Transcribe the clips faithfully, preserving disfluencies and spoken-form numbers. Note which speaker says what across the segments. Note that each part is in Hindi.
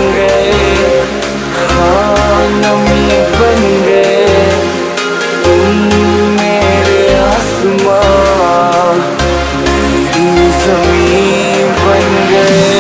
Speaker 1: गए, हाँ नमी बन गए तुम मेरे आसमां, मेरी ज़मीं बन गए।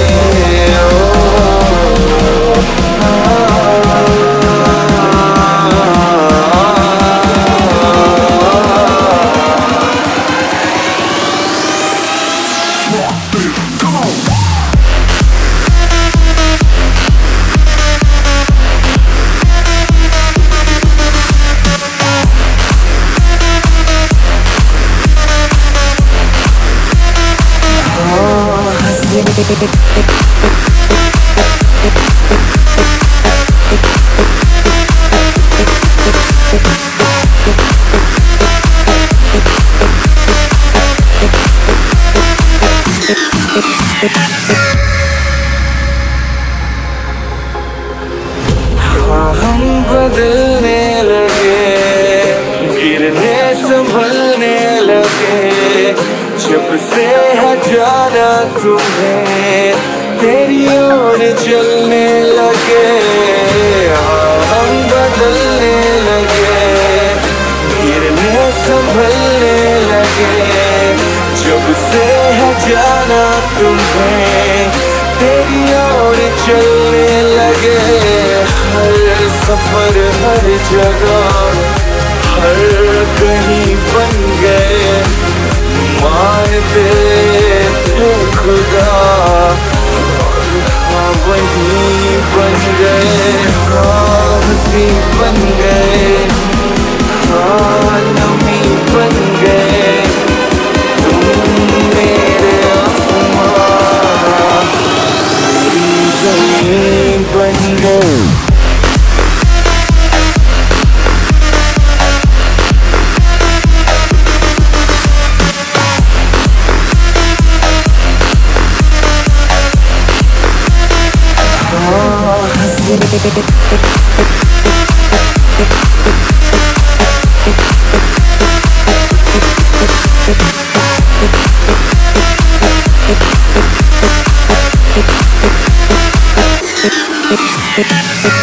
Speaker 1: हाँ हम बदलने लगे, गिरने संभलने लगे, जब से है जाना तुम्हें तेरी ओर चलने लगे। हाँ हम बदलने लगे, गिरने संभलने लगे, जब से है जाना तुम्हें तेरी ओर चलने लगे। हर सफर हर जगह हर कहीं बन गए, मानते थे खुदा हाँ वही बन गए, हाँ हंसी बन गए, हाँ नमी बन गए तुम मेरे आसमां, मेरी ज़मीं बन गए।
Speaker 2: It